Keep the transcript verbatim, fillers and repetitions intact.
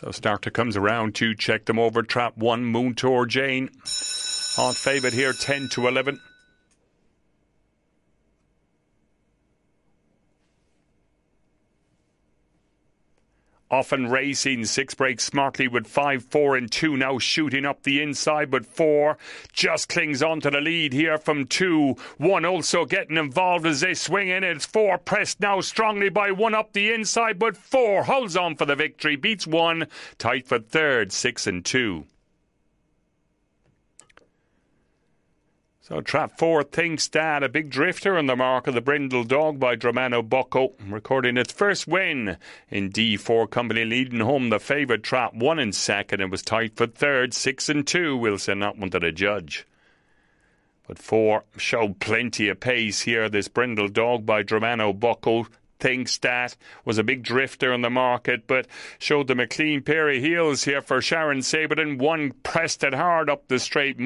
So starter comes around to check them over. Trap one, Moon Tour Jane. Hot favourite here, ten to eleven. Often Racing, six breaks smartly with five, four and two, now shooting up the inside, but four just clings on to the lead here from two. One also getting involved as they swing in. It's four pressed now strongly by one up the inside, but four holds on for the victory, beats one, tight for third, six and two. So trap four, Thinks Dad, a big drifter on the mark of the Brindle Dog by Dramano Bucco, recording its first win in D four company, leading home the favourite. Trap one in second, and was tight for third, six and two. We'll send that one to the judge. But four showed plenty of pace here. This Brindle Dog by Dramano Bucco. Thinks That was a big drifter on the market, but showed them a clean pair of heels here for Sharon Saberton. One pressed it hard up the straight.